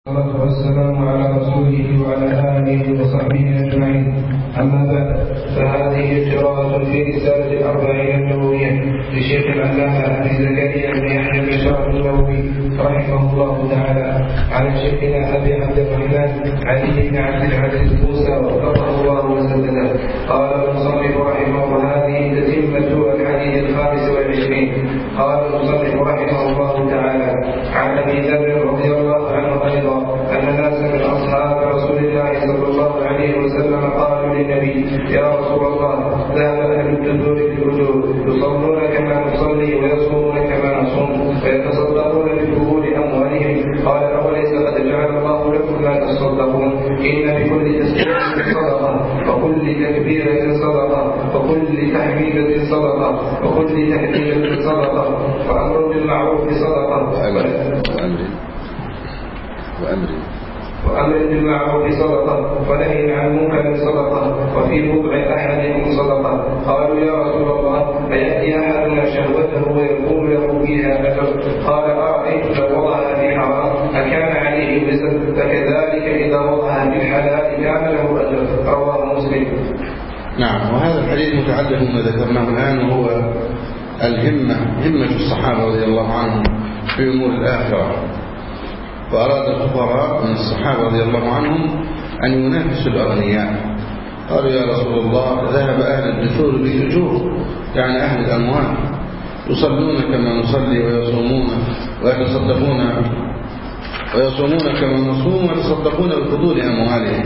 والصلاة والسلام على رسوله وعلى آله وصحبه أجمعين. أما بعد، فهذه قراءة في رسالة الأربعين النووية لشيخ العلامة أبي زكريا بن يحيى بن شرف النووي رحمه الله تعالى على شيخنا أبي عبد الرحمن علي بن عبد العزيز موسى وفقه الله وسدده. قال المصنف رحمه الله: هذه تتمة الحديث 25. قال المصنف رحمه الله تعالى: عن أبي ذر رضي الله عنه أيضا أن ناسا من أصحاب رسول الله صلى الله عليه وسلم قالوا للنبي: يا رسول الله، ذهب أهل الدثور في الأجور يصلون كما نصلي ويصومون كما نصوم ويتصدقون بفضول أموالهم. قال: أوليس قد جعل الله لكم ما تصدقون؟ إن بكل تسبيحة صدقة، وكل تكبيرة صدقة، وكل تحميدة صدقة، وكل تهليلة صدقة، وأمر بالمعروف صدقة، وأمر بالمعروف صدقة، ونهي عن منكر صدقة، وفي بضع أحدكم صدقة. قالوا: يا رسول الله، فيأتي أحدنا شهوته ويكون له فيها أجر؟ قال: أرأيت لو وضعها في حرام أكان عليه وزر؟ فكذلك إذا وضعها في الحلال كان له أجر. رواه مسلم. نعم. وهذا الحديث متعلق بما ذكرناه الآن، وهو همة الصحابة رضي الله عنهم في أمور الآخرة. فأراد الفقراء من الصحابة رضي الله عنهم أن ينافسوا الأغنياء. قالوا: يا رسول الله، ذهب أهل الدثور بالأجور، يعني أهل الأموال، يصلون كما نصلي ويصومون كما نصوم ويتصدقون بفضول أموالهم.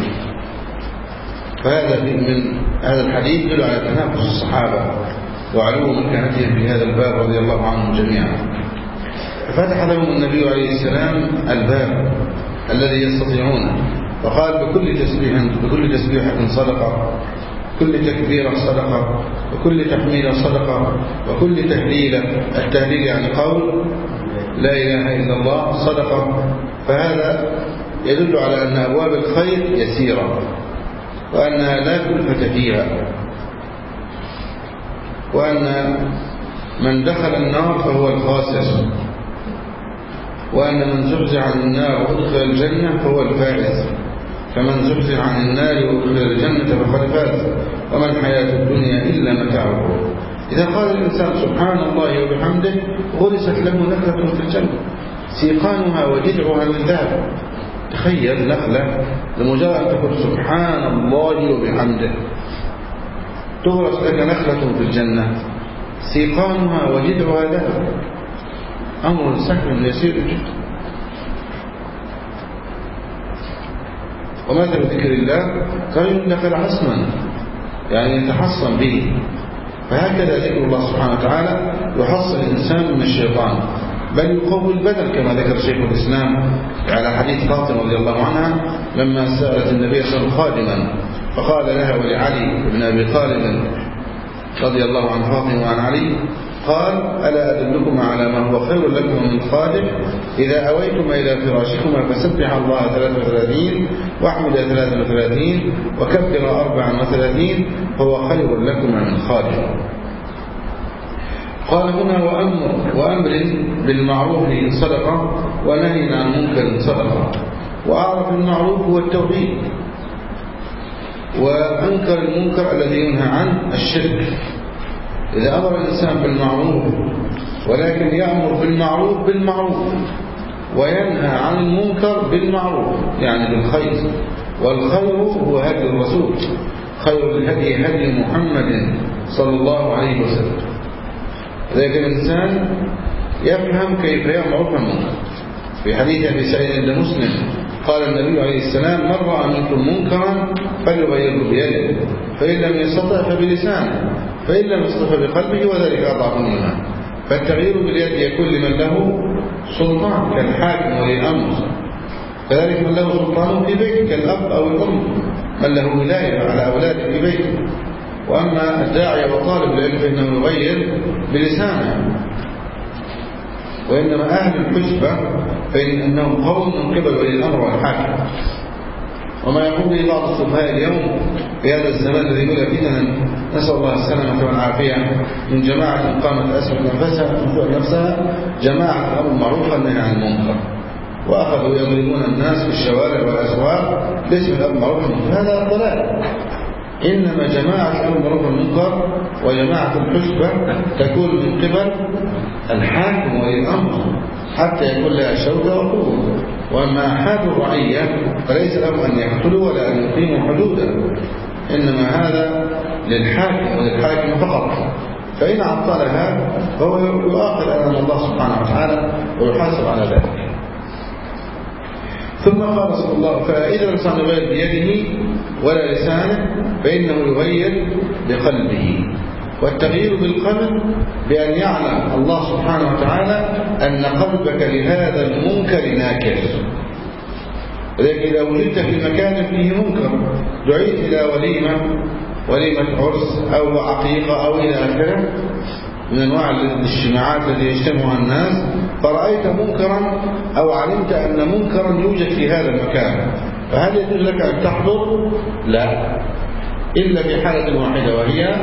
فهذا من هذا الحديث يدل على تنافس الصحابة وعلو مكانتهم في هذا الباب رضي الله عنهم جميعا. فتح لهم النبي عليه السلام الباب الذي يستطيعونه، وقال: بكل تسبيحة صدقة، كل تكبيرة صدقة، وكل تحميلة صدقة، وكل تهليلة. التهليل يعني قول لا إله إلا الله صدقة. فهذا يدل على أن أبواب الخير يسيرة، وأنها لا كلفة فيها، وأن من دخل النار فهو الخاسر، وأن من زحزح عن النار وأدخل الجنة فهو الفائز. فمن زحزح عن النار وأدخل الجنة فقد فاز، وما الحياة الدنيا إلا متاع الغرور. إذا قال الإنسان سبحان الله وبحمده غرست له نخلة في الجنة سيقانها وجذعها من ذهب. تخيل نخلة لمجرد أن تقول سبحان الله وبحمده تغرس لك نخلة في الجنة سيقانها وجذعها ذهب. أمر سهل يسير جدا. ومثل ذكر الله كان دخل حصنا، يعني يتحصن به. فهكذا ذكر الله سبحانه وتعالى يحصن الإنسان من الشيطان، بل يقوي البدن، كما ذكر شيخ الإسلام على حديث فاطمة رضي الله عنها لما سألت النبي صلى الله عليه وسلم خادما، فقال لها ولعلي بن أبي طالب رضي الله عن فاطمة وعن علي، قال: ألا أدلكم على ما هو خير لكم من خادم؟ إذا أويتم إلى فراشكما فسبح الله 33 واحمد 33 وكبر 34 فهو خير لكما من خادم. قال هنا: وأمر بالمعروف صدقة، ونهي عن منكر صدقة. وأعرف المعروف هو التوحيد، وأنكر المنكر الذي ينهى عنه الشرك. إذا أمر الإنسان بالمعروف، ولكن يأمر بالمعروف وينهى عن المنكر بالمعروف، يعني بالخير. والخير هو هدي الرسول، خير الهدي هدي محمد صلى الله عليه وسلم. لذلك الإنسان يفهم كيف يأمر بالمنكر. في حديث أبي سعيد عند مسلم قال النبي عليه السلام: من رأى منكم منكرا فليغيره بيده، فإن لم يستطع فبلسانه، فإن لم يستطع بقلبه، وذلك أضعف الإيمان. فالتغيير باليد يكون لمن له سلطان كالحاكم ولي الأمر، كذلك من له سلطان في بيته كالأب أو الأم، من له ولاية على أولاده في بيته. وأما الداعية وطالب العلم فإنه يغير بلسانه. وإنما أهل الحجبة فإنهم قوم من قبل ولي الأمر والحاكم. وما يقوم به بعض السفهاء اليوم في هذا الزمان الذي بلغ فتنا، نسأل الله السلامة والعافية، من جماعة قامت أسفل نفسها جماعة الأمر المعروف والنهي عن المنكر، وأخذوا يضربون الناس الشوارع والأسواق باسم الأمر بالمعروف والنهي عن المنكر، هذا ضلال. إنما جماعة الأمر بالمعروف والمنكر وجماعة الحسبة تكون من قبل الحاكم ولي الأمر حتى يكون لها شوكة وقوة. وأما أحد الرعية فليس لهم أن يقتلوا ولا أن يقيموا حدودا، إنما هذا للحاكم وللحاكم فقط. فإن عطلها فهو يؤاخذ أمام الله سبحانه وتعالى ويحاسب على ذلك. ثم قال صلى الله عليه وسلم: فإذا الإنسان يغير بيده ولا لسانه فإنه يغير بقلبه. والتغيير بالقلب بأن يعلم الله سبحانه وتعالى أن قلبك لهذا المنكر ناكر. لكن إذا وجدت في مكان فيه منكر، دعيت إلى وليمة عرس أو عقيقة أو إلى آخره من أنواع الاجتماعات التي يجتمعها الناس، فرأيت منكرا أو علمت أن منكرا يوجد في هذا المكان، فهل يجوز لك أن تحضر؟ لا، إلا في حالة واحدة، وهي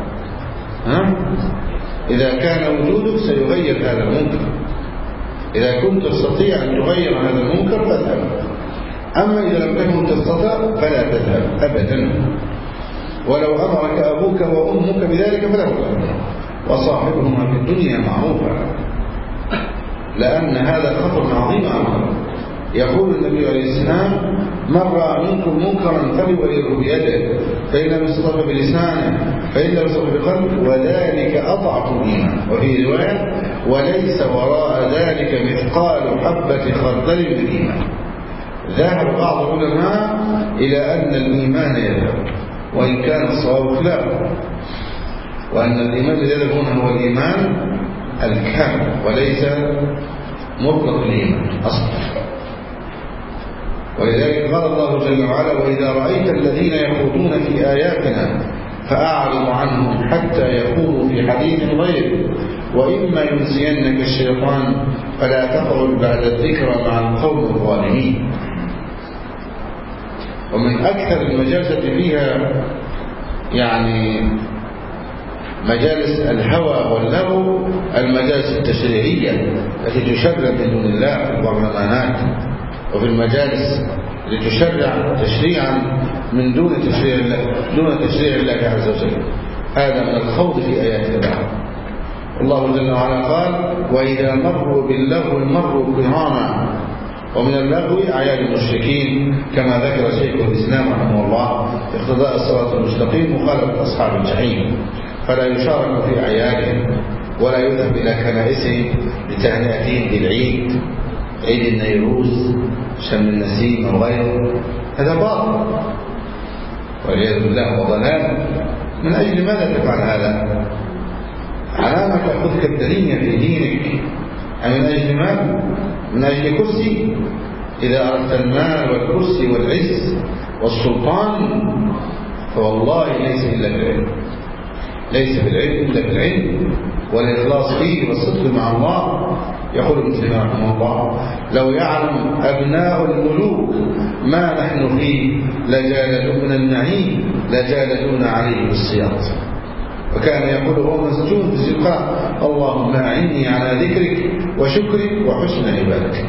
إذا كان وجودك سيغير هذا المنكر. إذا كنت تستطيع أن تغير هذا المنكر فاذهب، أما إذا لم تكن تستطيع فلا تذهب أبدا. ولو أمرك أبوك وأمك بذلك فلا تذهب، وصاحبهما في الدنيا معروفا، لأن هذا خطر عظيم أمر. يقول النبي عليه السلام: من رأى منكم منكرا فليغيره بيده، فإن لم يستطع بلسانه، فإن لم يستطع بقلبه، وذلك أضعف الإيمان. وفي رواية: وليس وراء ذلك مثقال حبة خردل من إيمان. ذهب بعض العلماء إلى أن الإيمان يذهب، وإن كان الصواب خلافه، وأن الإيمان الذي يذهب هنا هو الإيمان الكامل وليس مطلق الإيمان أصلا. ولذلك قال الله جل وعلا: وإذا رأيت الذين يخوضون في آياتنا فأعرض عنهم حتى يخوضوا في حديث غيره، وإما ينسينك الشيطان فلا تقعد بعد الذكرى مع القوم الظالمين. ومن أكثر المجالس فيها يعني مجالس الهوى واللغو المجالس التشريعية التي تشرع من دون الله في البرلمانات وفي المجالس التي تشرع تشريعا من دون تشريع الله عز وجل. هذا من الخوض في آيات الله. الله جل وعلا قال: وإذا مروا باللغو مروا كراما. ومن اللغو أعياد المشركين كما ذكر شيخ الإسلام رحمه الله: اقتضاء الصراط المستقيم مخالفة أصحاب الجحيم، فلا يشارك في أعيادهم ولا يذهب إلى كنائسهم لتهنئتهم بالعيد، عيد النيروز، شم النسيم وغيره. هذا باطل والعياذ بالله وضلال. من أجل ماذا تفعل هذا؟ علامة تأخذك الدنيا في دينك. من أجل مال؟ من أجل كرسي؟ إذا أردت المال والكرسي والعز والسلطان فوالله ليس إلا بالعلم، ليس بالعلم إلا بالعلم والإخلاص فيه والصدق مع الله. يقول ابن تيمية رحمه الله: لو يعلم أبناء الملوك ما نحن فيه لجالدوا من النعيم لجالدون عليه بالصياط. وكان يقول هو مسجون في الزقاق: اللهم أعني على ذكرك وشكرك وحسن عبادتك.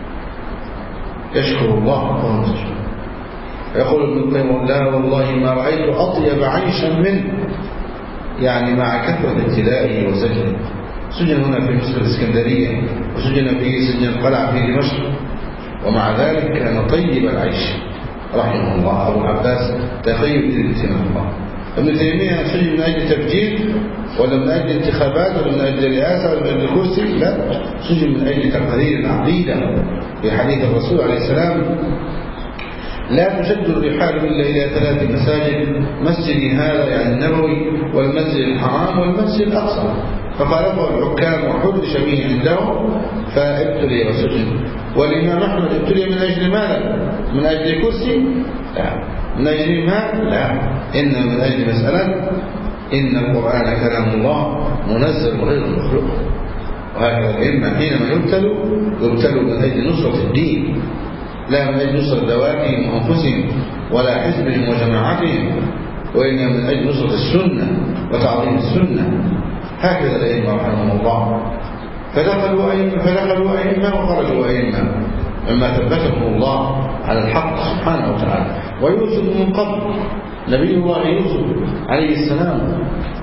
يشكر الله وهو مسجون. يقول ابن القيم: لا والله ما رأيت أطيب عيشا منه، يعني مع كثرة ابتلائه وسجنه. سجن هنا في مصر الإسكندرية، وسجن في سجن القلعة في دمشق، ومع ذلك كان طيب العيش رحمه الله. أبو العباس تقي الدين رحمه الله. ابن تيمية سجن من أجل تفجير ولا من أجل انتخابات ولا من أجل رئاسة ولا من أجل كرسي؟ لا، سجن من أجل تقرير العقيدة. في حديث الرسول عليه السلام: لا تشد الرحال إلا إلى 3 مساجد، مسجدي هذا يعني النبوي، والمسجد الحرام، والمسجد الأقصى. فخالفه الحكام وحرش به عندهم فابتلي وسجن. والإمام أحمد ابتلي من أجل ماذا؟ من أجل كرسي؟ لا. من أجل مال؟ لا. إنما من أجل مسألة إن القرآن كلام الله منزل غير مخلوق. وهكذا الأئمة حينما يبتلوا من أجل نصرة الدين، لا من أجل نصرة ذواتهم وأنفسهم ولا حزبهم وجماعتهم، وإنما من أجل نصرة السنة وتعظيم السنة. هكذا الأئمة رحمهم الله. فدخلوا أئمة وخرجوا أئمة لما ثبتهم الله على الحق سبحانه وتعالى. ويوسف من قبل، نبي الله يوسف عليه السلام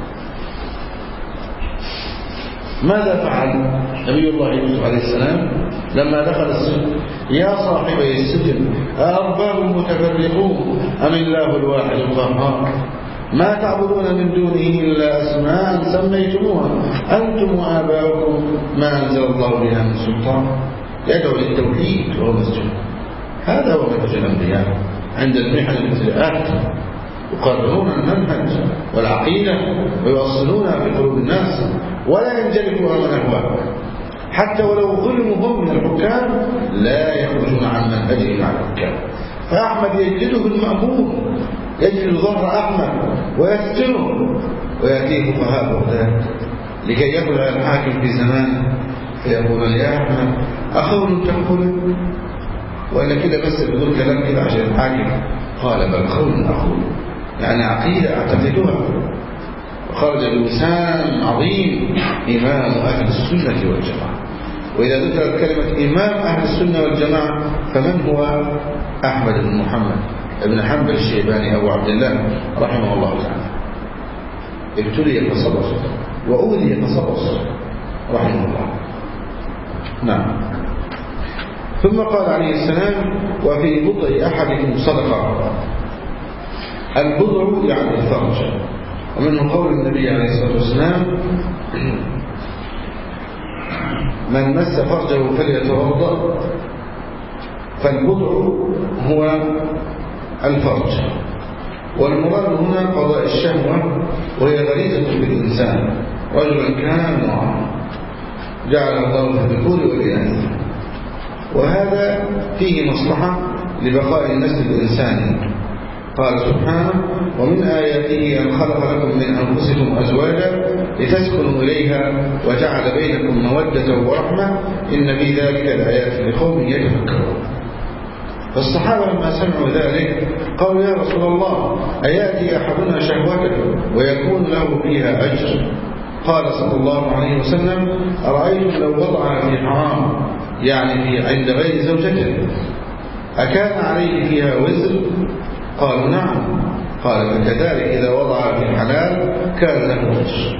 ماذا فعل نبي الله يوسف عليه السلام لما دخل السجن؟ يا صاحبي السجن أأرباب متفرقون أم الله الواحد القهار ما تعبدون من دونه إلا أسماء سميتموها أنتم وآباؤكم ما أنزل الله بها من سلطان. يدعو للتوحيد وهو مسجون. هذا هو منهج الأنبياء عند المحن والابتلاءات، يقررون المنهج والعقيدة ويوصلونها في قلوب الناس ولا ينجلبوا من أهواء، حتى ولو ظلموا هم من الحكام لا يخرجون عن منهجهم على الحكام. فأحمد يجلده المأمور، يجلد ظهر أحمد ويسجنه، ويأتيه فقهاء بغداد لكي يقول على الحاكم في زمانه فيقول يا أحمد أخول تقول ولا كده بس بدون كلام كده عشان الحاكم؟ قال بل قول أخول، يعني عقيدة أعتقدها. وخرج بلسان عظيم إمام أهل السنة والجماعة. وإذا ذكرت كلمة إمام أهل السنة والجماعة فمن هو؟ أحمد بن محمد بن حنبل الشيباني أبو عبد الله رحمه الله تعالى. ابتلي فصبر وأولي فصبر رحمه الله. نعم. ثم قال عليه السلام وفي بضع أحدكم صدقة. البضع يعني الفرج، ومنه قول النبي عليه الصلاة والسلام من مس فرجه فليتوضأ. فالبضع هو الفرج، والمراد هنا قضاء الشهوة وهي غريزة في الإنسان رجلا كان امرأة جعل الله في الذكور والإناث، وهذا فيه مصلحة لبقاء النسل الإنساني. قال سبحانه ومن آياته أن خلق لكم من أنفسكم أزواجا لتسكنوا إليها وجعل بينكم مودة ورحمة إن في ذلك الآيات لقوم يتفكرون. فالصحابة لما سمعوا ذلك قالوا يا رسول الله أيأتي أحدنا شهوته ويكون له فيها أجر؟ قال صلى الله عليه وسلم أرأيتم لو وضعها في حرام يعني في عند غير زوجته أكان عليه فيها وزر؟ قالوا نعم. قال فكذلك إذا وضعها في حلال كان له أجر.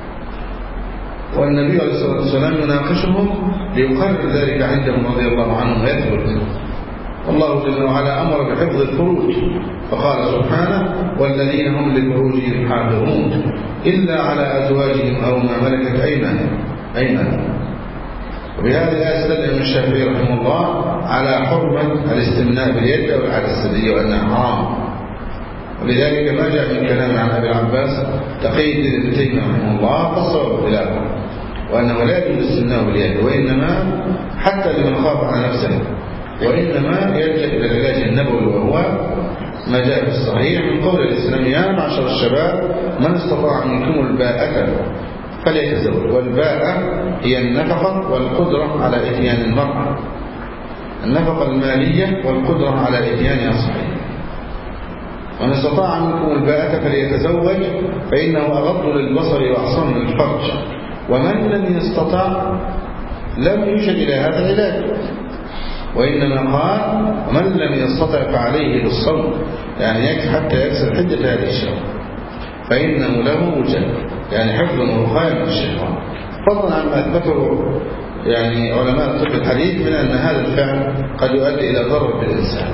والنبي عليه الصلاة والسلام يناقشهم ليقرر ذلك عندهم رضي الله عنهم ويثبت. والله جل وعلا أمر بحفظ الفروج فقال سبحانه والذين هم لفروجهم حافظون إلا على أزواجهم أو ما ملكت أيمانهم. وبهذه الآية استدل ابن الشافعي رحمه الله على حرمة الاستمناء باليد أو العادة السرية وأنها حرام. ولذلك ما جاء من كلام عن أبي العباس تقي الدين ابن تيمية رحمه الله فالصواب خلافه وأنه لا يجوز الاستمناء باليد، وإنما حتى لمن خاف على نفسه، وإنما يلجأ إلى العلاج النبوي وهو ما جاء في الصحيح من قول الإسلام يا معشر الشباب من استطاع منكم الباءة فليتزوج. والباءة هي النفقة والقدرة على إتيان المرأة، النفقة المالية والقدرة على إتيانها الصحيح. ومن استطاع منكم الباءة فليتزوج فإنه أغض للبصر وأحصن للفرج. ومن لم يستطع لم يوجد إلى هذا العلاج، وإنما قال ومن لم يستطع فعليه بالصوم، يعني يكفي حتى يكسر حدة هذه الشهوة فإنه له وجه، يعني حفظ ووقاية من الشيطان. فضلا عن ما أثبته يعني علماء الطب الحديث من أن هذا الفعل قد يؤدي إلى ضرر بالإنسان.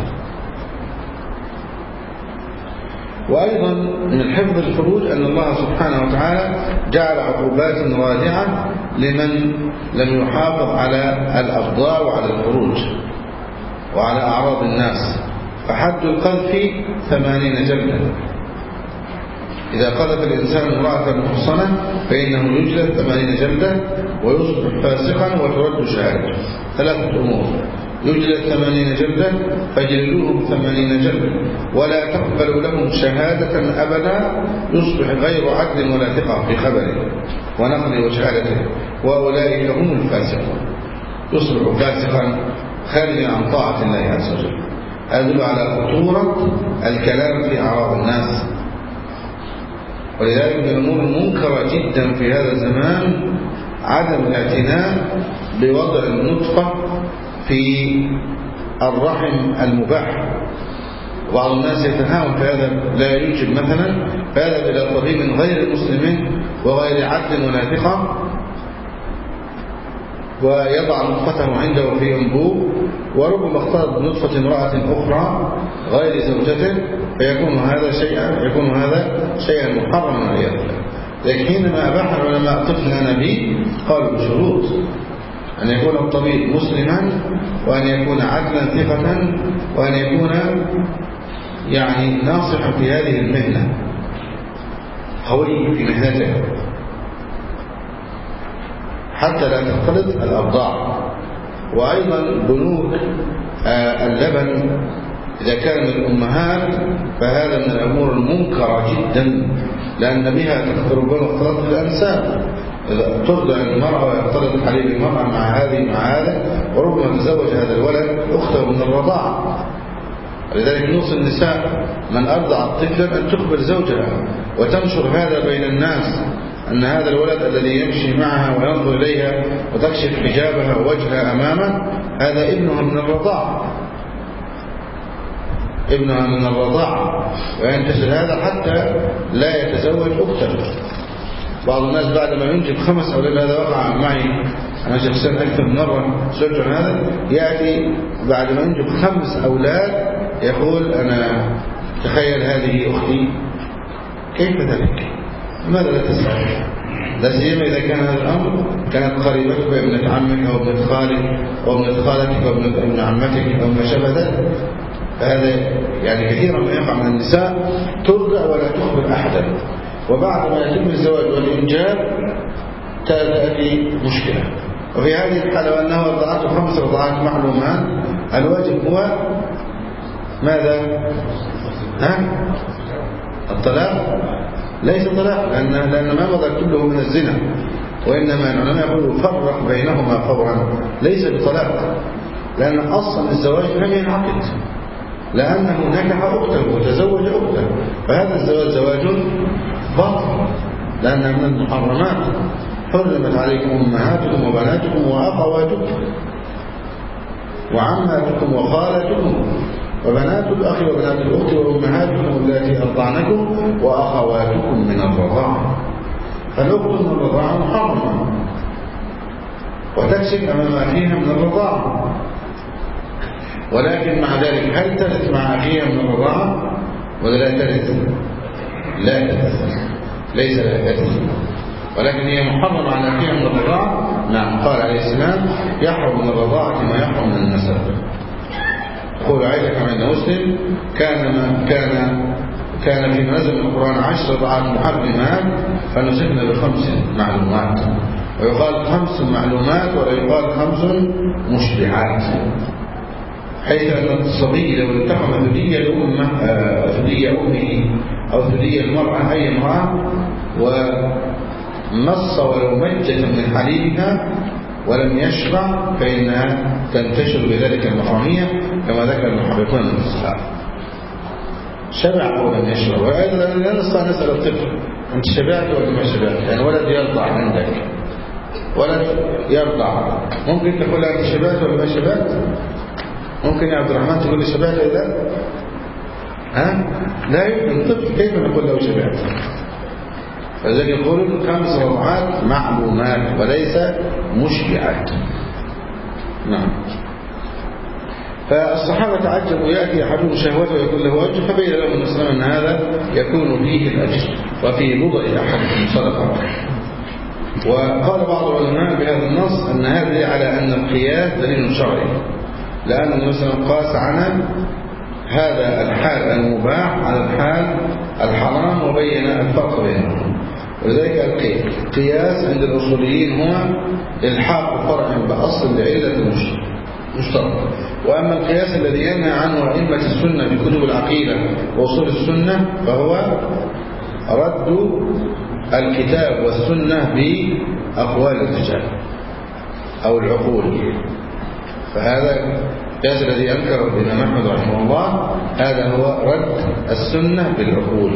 وأيضا من حفظ الفروج أن الله سبحانه وتعالى جعل عقوبات رادعة لمن لم يحافظ على الأفضاء وعلى الفروج وعلى أعراض الناس. فحد القذف 80 جلدة. إذا قذف الإنسان امرأة محصنة فإنه يجلد 80 جلدة ويصبح فاسقا وترد شهادته. 3 أمور: يجلد 80 جلدة فجلدوهم 80 جلدة ولا تقبل لهم شهادة أبدا، يصبح غير عدل ولا ثقة في خبره ونقله وشهادته، وأولئك هم الفاسقون. يصبح فاسقا خارجا عن طاعة الله عز وجل. أدل على خطورة الكلام في أعراض الناس. ولذلك من الأمور المنكرة جدا في هذا الزمان عدم الاعتناء بوضع النطفة في الرحم المباح. بعض الناس يتهاون في هذا، لا ينجب مثلا، فيذهب إلى طبيب غير مسلم وغير عدل ولا ثقة ويضع نطفته عنده في أنبوب، وربما اختلط بنطفة امرأة أخرى غير زوجته، فيكون هذا شيئا محرما والعياذ بالله. لكن حينما أباح العلماء طفل أنابيب قالوا بشروط: أن يكون الطبيب مسلما، وأن يكون عدلا ثقة، وأن يكون يعني ناصحا في هذه المهنة، قوي في مهنته، حتى لا تختلط الأبضاع. وأيضا بنوك اللبن إذا كان من الأمهات فهذا من الأمور المنكرة جدا، لأن بها ربما اختلط الأنساب، ترضع المرأة ويختلط حليب المرأة مع هذا، وربما تزوج هذا الولد أخته من الرضاعة. لذلك نوصي النساء من أرضع طفلا أن تخبر زوجها وتنشر هذا بين الناس، أن هذا الولد الذي يمشي معها وينظر إليها وتكشف حجابها ووجهها أمامه هذا ابنها من الرضاعة، وينتشر هذا حتى لا يتزوج أخته. بعض الناس بعد ما ينجب 5 أولاد، هذا وقع معي أنا شخصيا أكثر من مرة، سئلت عن هذا، يأتي بعد ما ينجب 5 أولاد يقول: أنا تخيل هذه أختي. كيف ذلك؟ لماذا لا تسأل؟ لا سيما إذا كان هذا الأمر كانت قريبتك ابنة عمك أو ابنة خالك أو ابنة خالتك أو ابن عمتك أو ما شابه ذلك. فهذا يعني كثيرا ما يقع من النساء ترضع ولا تخبر أحدا، وبعد ما يتم الزواج والإنجاب تأتي مشكلة. وفي هذه الحالة وأنه رضعته 5 رضعات معلومات، الواجب هو ماذا؟ الطلاق؟ ليس طلاق، لأن ما مضى كله من الزنا، وإنما العلماء يقولوا فرق بينهما فورا، ليس بطلاق، لأن أصلا الزواج لم ينعقد، لأنه نكح أخته وتزوج أخته، فهذا الزواج زواج باطل، لأنه من المحرمات. حرمت عليكم أمهاتكم وبناتكم وأخواتكم وعماتكم وخالاتكم وبنات الأخ وبنات الأخت وأمهاتكم التي أرضعنكم وأخواتكم من الرضاعة. فالأخت من الرضاعة محرمة وتكشف أمام أخيها من الرضاعة، ولكن مع ذلك هل ترث مع أخيها من الرضاعة ولا لا ترث؟ لا ترث، ليس لا ترث، ولكن هي محرمة على أخيها من الرضاعة. نعم، قال عليه السلام: يحرم من الرضاعة ما يحرم من النسب. يقول عائشة كما عند مسلم: كان في منزل القرآن 10 رضعات محرمات فنسكنا ب5 معلومات، ويقال 5 معلومات ولا يقال 5 مشبعات، حيث أن الصبي لو التقم ثدي أمه أو ثدي المرأة أي امرأة ومص ولو مجة من حليبها ولم يشبع فإنها تنتشر بذلك المحرمية كما ذكر المحرقون من الصحابة. شبع أو لم يشبع. وأيضا لا نستطيع نسأل الطفل: أنت شبعت ولا ما شبعت؟ يعني ولد يرضع عندك، ولد يرضع، ممكن تقول له: أنت شبعت ولا ما شبعت؟ ممكن يا عبد الرحمن تقول لي شبعت ولا لا؟ لا يمكن. طفل كيف نقول له شبعت؟ فلذلك يقولون 5 رضعات معلومات وليس مشبعات. نعم. فالصحابة تعجبوا: يأتي أحدهم شهوته ويكون له أجر، فبين لهم النبي صلى الله عليه وسلم أن هذا يكون فيه الأجر وفي بضع أحدكم صدقة. وقال بعض العلماء بهذا النص أن هذا على أن القياس دليل شرعي، لأن النبي صلى الله عليه وسلم قاس عن هذا الحال المباح على الحال الحرام وبين الفرق بينهم. ولذلك القياس عند الأصوليين هو إلحاق فرع بأصل لعلة مشتركة. وأما القياس الذي ينهى عنه أئمة السنة في كتب العقيدة وأصول السنة فهو رد الكتاب والسنة بأقوال الرجال أو العقول. فهذا القياس الذي أنكره الإمام أحمد رحمه الله هذا هو رد السنة بالعقول.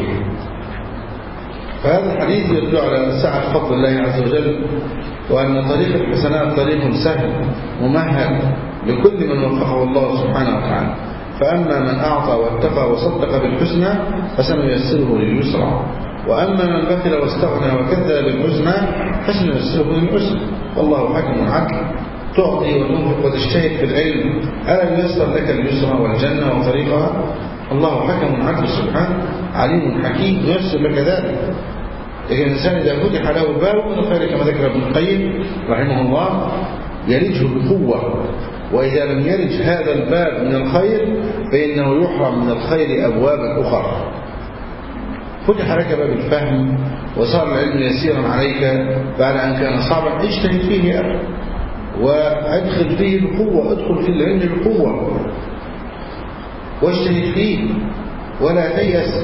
فهذا الحديث يدل على سعة فضل الله عز وجل، وأن طريق الحسنات طريق سهل ممهد لكل من وفقه الله سبحانه وتعالى. فأما من أعطى واتقى وصدق بالحسنى فسنيسره لليسرى، وأما من بخل واستغنى وكذب بالحسنى فسنيسره للعسرى، والله حكم عدل. تعطي وتنفق وتجتهد في العلم، ألا ييسر لك اليسرى والجنة وطريقها؟ الله حكم عدل سبحانه عليم حكيم ييسر لك ذلك. لكن الإنسان إذا فتح له باب من الخير كما ذكر ابن القيم رحمه الله يلجه بقوة، وإذا لم يلج هذا الباب من الخير فإنه يحرم من الخير أبوابا أخرى. فتح لك باب الفهم وصار العلم يسيرا عليك بعد أن كان صعبا، اجتهد فيه يا أخي وادخل فيه بقوة، ادخل في العلم بقوة واجتهد فيه ولا تيأس،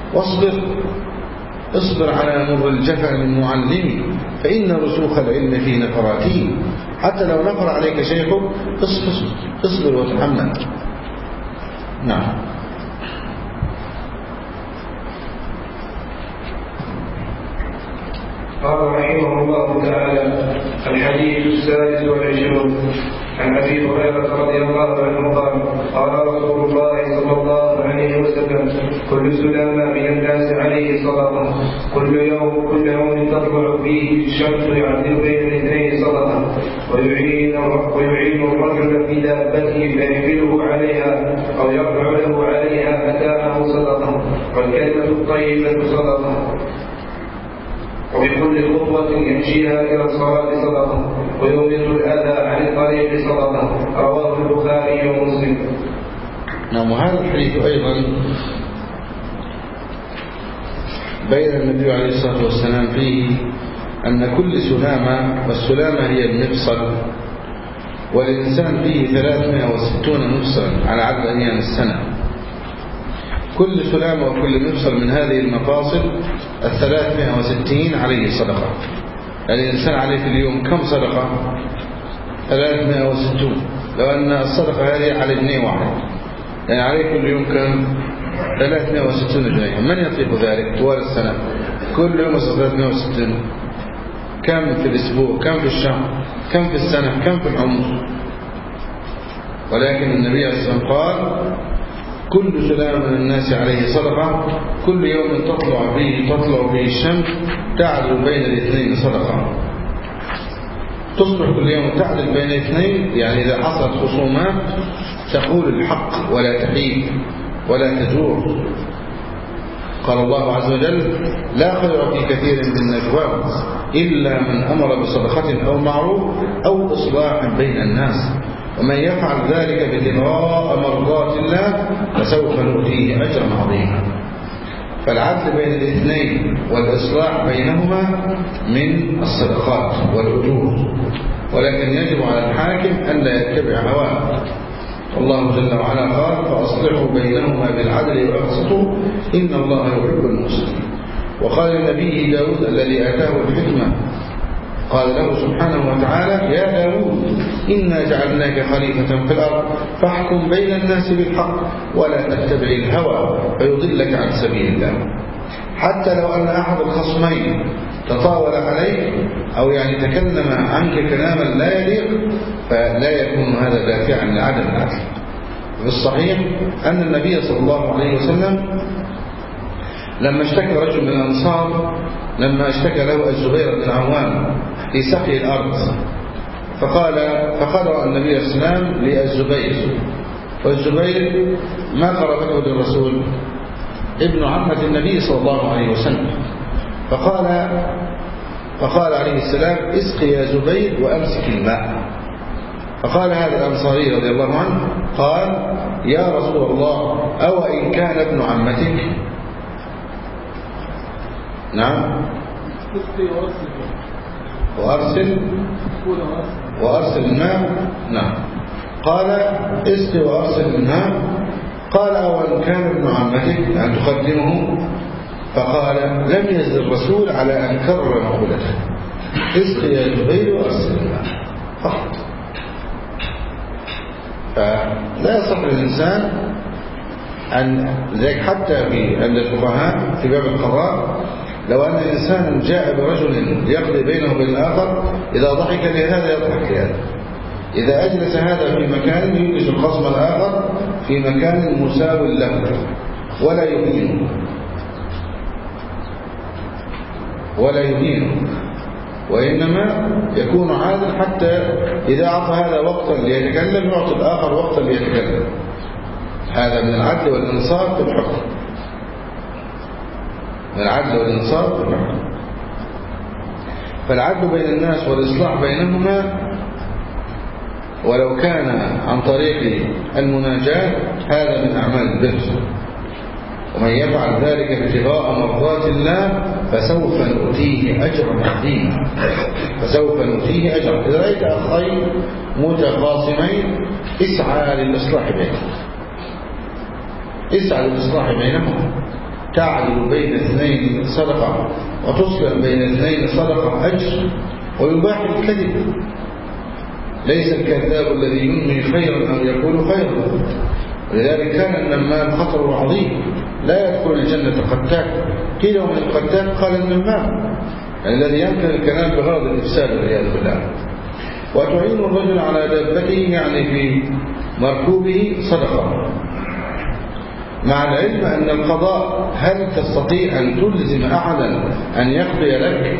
اصبر على مر الجفا من معلمي، فإن رسوخ العلم في نفراتين. حتى لو نفر عليك شيخك اصبر وتحمل. نعم. قال رحمه الله تعالى: الحديث 26 عن أبي هريرة رضي الله عنه قال: قال رسول الله صلى الله عليه وسلم: كل سلامة من الناس عليه صدقة، كل يوم تطلع فيه الشمس يعدل بين الاثنين صدقة، ويعين الرجل في دابته فيحمله عليها أو يرفع له عليها متاعه صدقة، والكلمة الطيبة صدقة، وبكل خطوة يمشيها إلى الصلاة صدقة، ويميت الأذى عن الطريق صدقة. رواه البخاري ومسلم. نعم. وهذا الحديث أيضا بين النبي عليه الصلاة والسلام فيه أن كل سلامة، والسلامة هي المفصل، والإنسان فيه 360 مفصلا على عدد أيام السنة. كل سلامة وكل مفصل من هذه المفاصل 360 عليه صدقة. يعني الإنسان عليه في اليوم كم صدقة؟ 360. لو أن الصدقة هذه على جنيه واحد، يعني عليه كل يوم كم؟ 360 جنيه. من يطيق ذلك طوال السنة؟ كل يوم 360. كم في الأسبوع؟ كم في الشهر؟ كم في السنة؟ كم في العمر؟ ولكن النبي عليه الصلاة والسلام قال: كل سلام من الناس عليه صدقة، كل يوم تطلع به الشمس تعدل بين الاثنين صدقة. تصبح كل يوم تعدل بين الاثنين، يعني إذا حصلت خصومات تقول الحق ولا تحيد ولا تجور. قال الله عز وجل: لا خير في كثير من نجواهم إلا من أمر بصدقة أو معروف أو إصلاح بين الناس، ومن يفعل ذلك ابتغاء مرضات الله فسوف نؤتيه أجرا عظيما. فالعدل بين الاثنين والإصلاح بينهما من الصدقات والأجور، ولكن يجب على الحاكم أن لا يتبع هواه. والله جل وعلا قال: فأصلحوا بينهما بالعدل وأقسطوا إن الله يحب المقسطين. وقال لنبيه داود الذي آتاه الحكمة، قال له سبحانه وتعالى: يا داود إنا جعلناك خليفة في الأرض فاحكم بين الناس بالحق ولا تتبع الهوى فيضلك عن سبيل الله. حتى لو أن أحد الخصمين تطاول عليك أو يعني تكلم عنك كلاما لا يليق فلا يكون هذا دافعا لعدم العدل. بالصحيح أن النبي صلى الله عليه وسلم لما اشتكى رجل من الأنصار، لما اشتكى له الزبير بن عوام في سقي الأرض، فقال النبي صلى الله عليه وسلم للزبير، والزبير ما قربته للرسول؟ ابن عمة النبي صلى الله عليه وسلم. فقال عليه السلام: اسقي يا زبير وأمسك الماء. فقال هذا الأنصاري رضي الله عنه قال: يا رسول الله أو إن كان ابن عمتك؟ نعم. وأرسل الماء. نعم. قال: اسقي وأرسل الماء. قال: أو إن كان ابن عمتك أن تقدمه؟ فقال: لم يزل الرسول على أن كرر مقولته: اسقي يا زبير وأرسل الماء فقط. فلا يصح للإنسان أن ذلك حتى عند الفقهاء في باب القضاء، لو أن الإنسان جاء برجل يقضي بينه وبين الآخر، إذا ضحك لهذا يضحك لهذا، إذا أجلس هذا في مكان يجلس الخصم الآخر في مكان مساو له ولا يهينه وإنما يكون عادل، حتى إذا أعطى هذا وقتا ليتكلم يعطي الآخر وقتا ليتكلم. هذا من العدل والإنصاف في الحكم، من العدل والإنصاف في الحكم. فالعدل بين الناس والإصلاح بينهما ولو كان عن طريق المناجاة هذا من أعمال البر، ومن يفعل ذلك ابتغاء مرضات الله فسوف نؤتيه أجرا عظيما. فسوف نؤتيه أجرا. إذا رأيت أخين متخاصمين اسعى للإصلاح بينهم، اسعى للإصلاح بينهم. تعدل بين اثنين صدقة وتصلح بين اثنين صدقة أجر. ويباح الكذب، ليس الكذاب الذي ينمي خيرا أو يقول خيرا. ولذلك كان النمام خطر عظيم، لا يدخل الجنة قتال. قيل ومن القتال؟ قال النمام الذي يمكن الكلام بغرض الإفساد والعياذ بالله. وتعين الرجل على دابته يعني في مركوبه صدقة، مع العلم أن القضاء هل تستطيع أن تلزم أحدا أن يقضي لك؟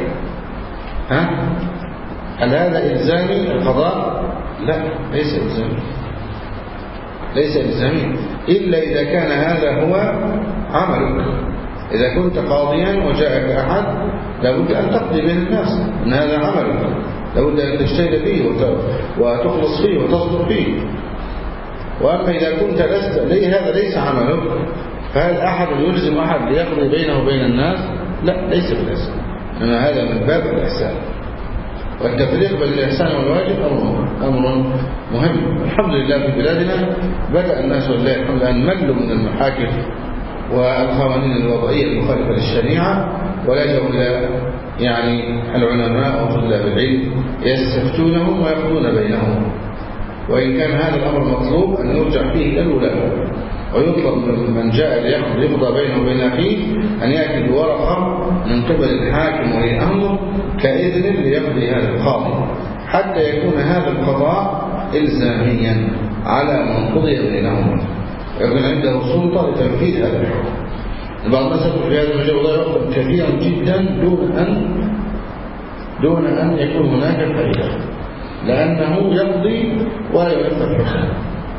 هل هذا إلزامي القضاء؟ لا، ليس إلزامي، ليس إلزامي إلا إذا كان هذا هو عملك. إذا كنت قاضيا وجاءك أحد لابد أن تقضي بين الناس، أن هذا عملك، لابد أن تجتهد فيه وتخلص فيه وتصدق فيه. وأما إذا كنت هذا ليس عملك، فهل أحد يلزم أحد ليقضي بينه وبين الناس؟ لا، ليس بالإحسان، إنما هذا من باب الإحسان. والتفريق بين الإحسان والواجب أمر مهم. الحمد لله في بلادنا بدأ الناس والله الحمد أن ملوا من المحاكم والقوانين الوضعية المخالفة للشريعة، ولجأوا إلى يعني العلماء وطلاب العلم يستفتونهم ويقضون بينهم. وإن كان هذا الأمر مطلوب أن يرجع فيه إلى الولاة، ويطلب من جاء ليقضى بينه وبين أخيه أن يأتي بورقة من قبل الحاكم ولي الأمر كإذن ليقضي هذا القاضي، حتى يكون هذا القضاء إلزاميا على من قضي بينهم، ويكون عنده سلطة لتنفيذ هذا الحكم. بعض الناس يقول في هذا المجال والله يقضي كثيرا جدا دون أن يكون هناك فائدة، لأنه يقضي ولا ينفذ الحكم.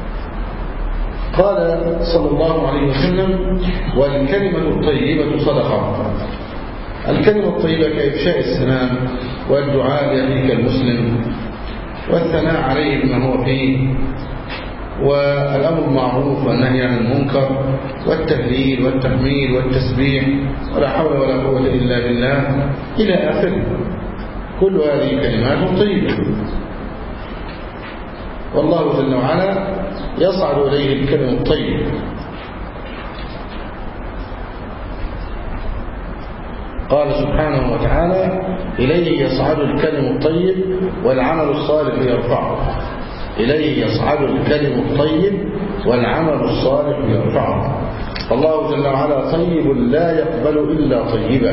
قال صلى الله عليه وسلم: والكلمة الطيبة صدقة. الكلمة الطيبة كإفشاء السلام والدعاء لأخيك المسلم والثناء عليه بما هو فيه، والأمر بالمعروف والنهي عن المنكر والتهليل والتحميد والتسبيح ولا حول ولا قوة إلا بالله إلى آخره. كل هذه كلمات طيبة، والله جل وعلا يصعد إليه الكلم الطيب. قال سبحانه وتعالى: إليه يصعد الكلم الطيب والعمل الصالح يرفعه. إليه يصعد الكلم الطيب والعمل الصالح يرفعه. الله جل وعلا طيب لا يقبل إلا طيبا،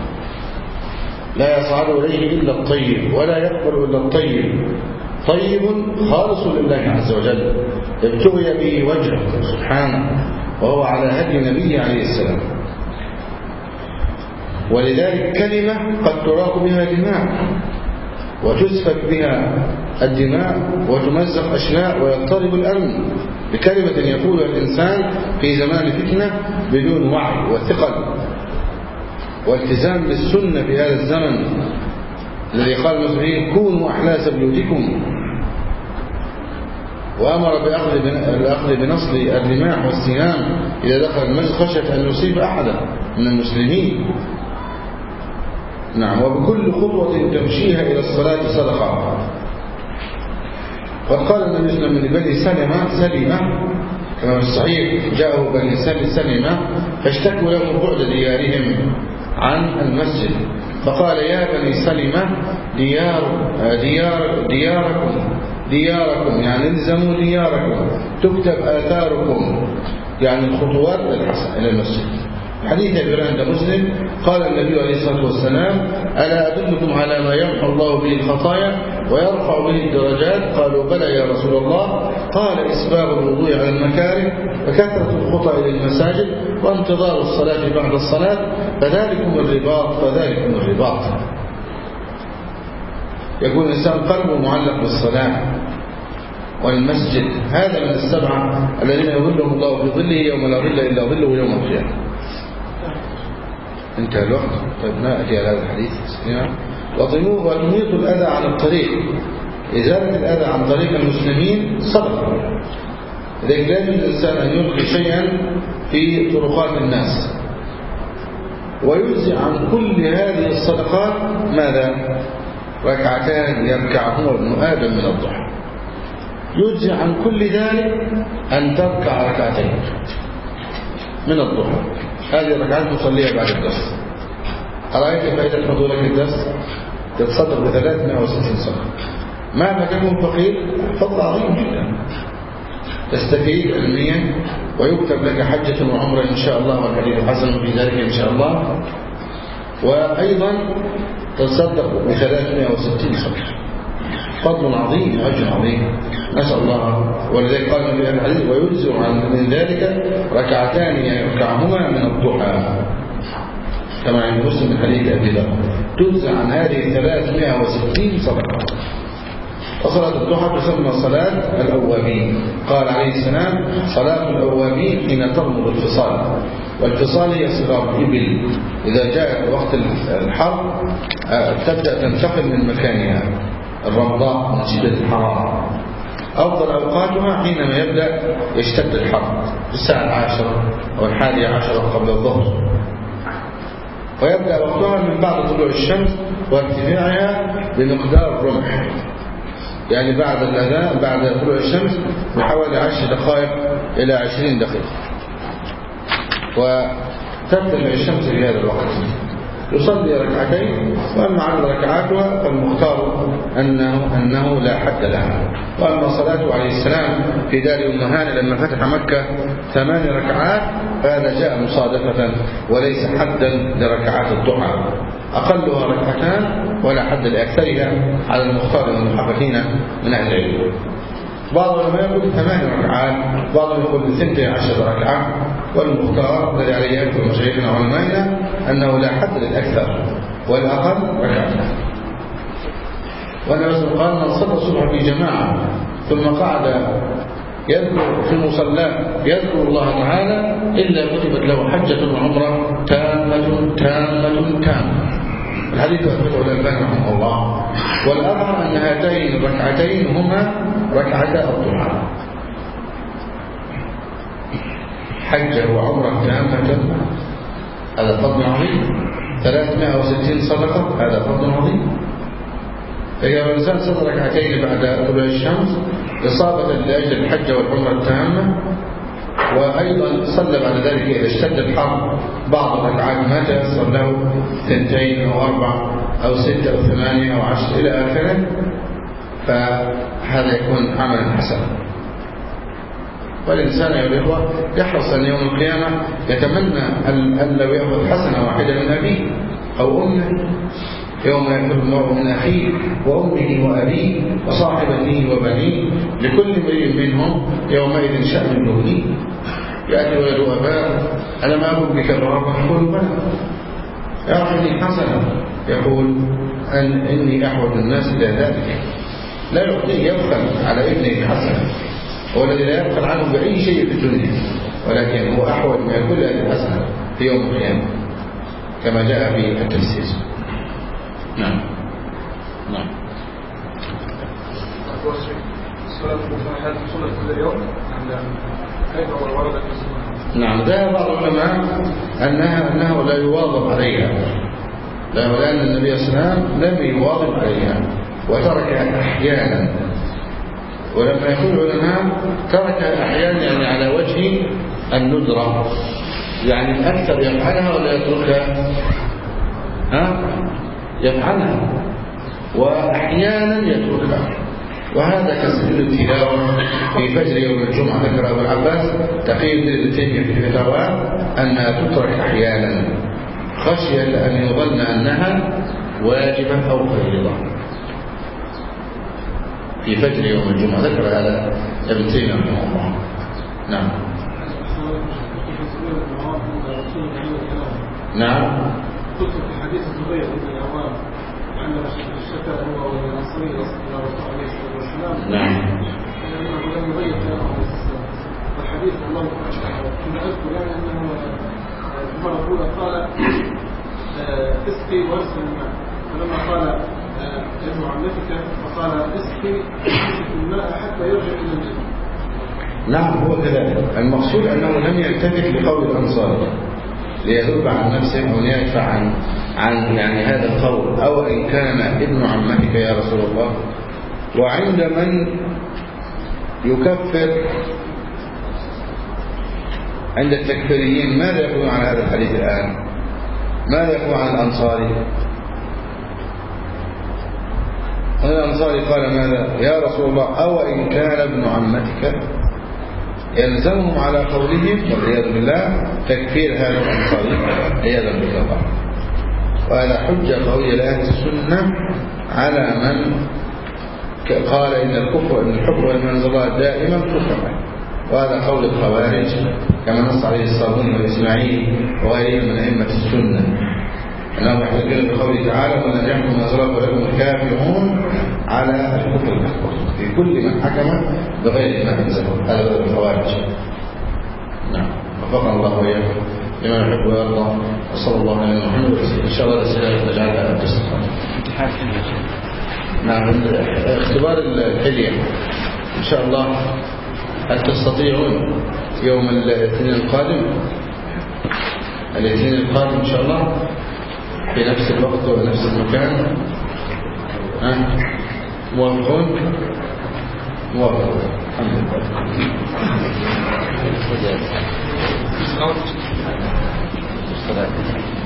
لا يصعد إليه إلا الطيب ولا يقبل إلا الطيب. طيب خالص لله عز وجل ابتغي به وجهه سبحانه، وهو على هدي نبيه عليه السلام. ولذلك كلمة قد تراق بها دماء وتسفك بها الدماء وتمزق أشلاء ويضطرب الأمن بكلمة يقولها الإنسان في زمان فتنة بدون وعي وثقل والتزام بالسنة في هذا الزمن الذي قال المسلمين: كونوا أحلاس بيوتكم. وأمر بالأخذ بنصل الرماح والسهام إذا دخل المسجد خشية أن يصيب أحدا من المسلمين. نعم. وبكل خطوة تمشيها إلى الصلاة صدقة. وقال النبي صلى الله عليه وسلم لبني سلمة كما في الصحيح: جاءوا بني سلمة فاشتكوا له بعد ديارهم عن المسجد، فقال: يا بني سلمة دياركم يعني الزموا دياركم تكتب آثاركم، يعني الخطوات إلى المسجد. حديث أبي عند مسلم قال النبي عليه الصلاة والسلام: ألا أدلكم على ما يمحو الله به الخطايا ويرفع به الدرجات؟ قالوا: بلى يا رسول الله. قال: إسباغ الوضوء على المكاره، وكثرة الخطى إلى المساجد، وانتظار الصلاة بعد الصلاة، فذلكم الرباط. يكون الإنسان قلبه معلق بالصلاة والمسجد. هذا من السبعة الذين يظلهم الله في ظله يوم لا ظل إلا ظله يوم القيامة. انتهى الوقت. طيب نأتي على هذا الحديث. وتميط الأذى عن الطريق. إزالة الأذى عن طريق المسلمين صدقة. لذلك لا يجوز للإنسان أن يلقي شيئا في طرقات الناس. ويجزي عن كل هذه الصدقات ماذا؟ ركعتان يركعهما ابن آدم من الضحى. يجزي عن كل ذلك أن تركع ركعتين من الضحى. هذه الركعات تصليها بعد الدرس. أرأيت فائدة حضورك الدرس؟ تتصدق ب360 صدقة. مهما تكون فقير فضل عظيم جدا. تستفيد علميا ويكتب لك حجة وعمرة إن شاء الله، والحديث حسن في ذلك إن شاء الله. وأيضا تصدق ب360 صدقة. فضل عظيم وأجر عظيم، نسأل الله. ولذلك قال النبي عليه الحديث: ويجزئ من ذلك ركعتان يركعهما من الضحى، كما عند مسلم من حديث أبي ذر. تجزى عن هذه 360 صدقة. وصلاة الضحى تسمى صلاة الأوابين. قال عليه السلام: صلاة الأوابين حين ترمض الفصال. والفصال هي صغار الإبل، إذا جاءت وقت الحر تبدأ تنتقل من مكانها الرمضاء من شدة الحرارة. أفضل أوقاتها حينما يبدأ يشتد الحر، الساعة 10 أو 11 قبل الظهر، ويبدأ وقتها من بعد طلوع الشمس وارتفاعها بمقدار رمح، يعني بعد الأذان بعد طلوع الشمس بحوالي 10 دقائق إلى 20 دقيقة، وترتفع الشمس في هذا الوقت. يصلي ركعتين، وأما عدد ركعاتها فالمختار أنه لا حد لها. وأما صلاته عليه السلام في دار أم هانئ لما فتح مكة 8 ركعات، فهذا جاء مصادفة وليس حدا لركعات الضحى، أقلها ركعتان ولا حد لأكثرها على المختار من المحققين من أهل العلم. بعض العلماء يقول 8 ركعات، بعضهم يقول 12 ركعة، والمختار الذي عليه أكثر مشايخنا وعلمائنا أنه لا حد للأكثر والأقل ركعتان. والنبي قال: من صلى الصبح في جماعة ثم قعد يذكر في مصلاه يذكر الله تعالى إلا كتبت له حجة وعمرة تامة تامة تامة. الحديث أثبته الألباني رحمه الله. والأظهر أن هاتين الركعتين هما ركعتا الضحى، حجة وعمرة تامة، هذا فضل عظيم. 360 صدقة، هذا فضل عظيم. فإذا الإنسان صلى ركعتين بعد طلوع الشمس إصابة لأجل الحجة والعمرة التامة، وأيضا صلى بعد ذلك إذا اشتد الحر بعض الركعات ما تيسر له 2 أو 4 أو 6 أو 8 أو 10 إلى آخره، فهذا يكون عملا حسنا. والإنسان يا الإخوة يحرص أن يوم القيامة يتمنى أن لو يأخذ حسنة واحدة من أبيه أو أمه، يوم يفر المرء من أخيه وأمه وأبيه وصاحبته وبنيه لكل امرئ منهم يومئذ شأن يغنيه. يأتي ولد أباه: ألم أكن بك ضربا؟ يقول: بلى. يعطيني حسنة، يقول: إني أحوج الناس إلى ذلك. لا يعطيه، يبخل على ابنه بحسنة، هو الذي لا يبخل عنه بأي شيء في الدنيا، ولكن هو أحوج من كل هذه الحسنة في يوم القيامة كما جاء في التفسير. نعم. نعم، ذهب بعض العلماء أنه لا يواظب عليها، لأن النبي صلى الله عليه وسلم لم يواظب عليها وتركها أحيانا. ولما يقول العلماء تركها أحيانا يعني على وجه الندرة، يعني الأكثر يفعلها ولا يتركها؟ يفعلها وأحيانا يتركها. وهذا كسجود التلاوة في فجر يوم الجمعة. ذكر أبو العباس تقي الدين ابن تيمية في فتاواه أنها تترك أحيانا خشية أن يظن أنها واجبة أو فريضة في فجر يوم الجمعة. ذكر هذا ابن تيمية رحمه الله. نعم. نعم. قلت في حديث الزبير بن العوام عندما اشتكى هو والأنصاري إلى رسول الله عليه الصلاة والسلام. نعم. أنه لم يغير كلامه عليه السلام. والحديث الله كما أذكر يعني أنه المرة الأولى قال اسقي وارسل الماء، فلما قال ابن عمتك فقال اسقي الماء حتى يرجع إلى الجنة. نعم هو كذلك. المقصود أنه لم يلتفت لقول الأنصار ليذب عن نفسه أو ليدفع عن يعني هذا القول، أو إن كان ابن عمتك يا رسول الله. وعند من يكفر عند التكفيريين ماذا يقولون عن هذا الحديث الآن؟ ماذا يقول عن الأنصاري؟ الأنصاري قال ماذا؟ يا رسول الله أو إن كان ابن عمتك، يلزمهم على قولهم والعياذ بالله تكفير هذا الأنصاري عياذا بالله. وهذا حجة قوية لأهل السنة على من قال إن الحكم والمنزلات دائما كفر. وهذا قول الخوارج كما نص عليه الصابوني والإسماعيلي وغيرهم من أئمة السنة، أنهم يحتجون بقوله تعالى ومن يحكم ما سبق ولكم الكافرون على الكفر الأكبر في كل من حكم بغير ما أنزل. هذا بدل الخوارج. نعم. وفقنا الله وإياكم لما يحب ويرضى. وصلى الله على محمد وسلم. إن شاء الله الأسئلة نجعلها تستقبل. نعم. اختبار الحلية إن شاء الله. هل تستطيعون يوم الاثنين القادم؟ الاثنين القادم إن شاء الله في نفس الوقت ونفس المكان. موافقون؟ موافقون. الحمد لله.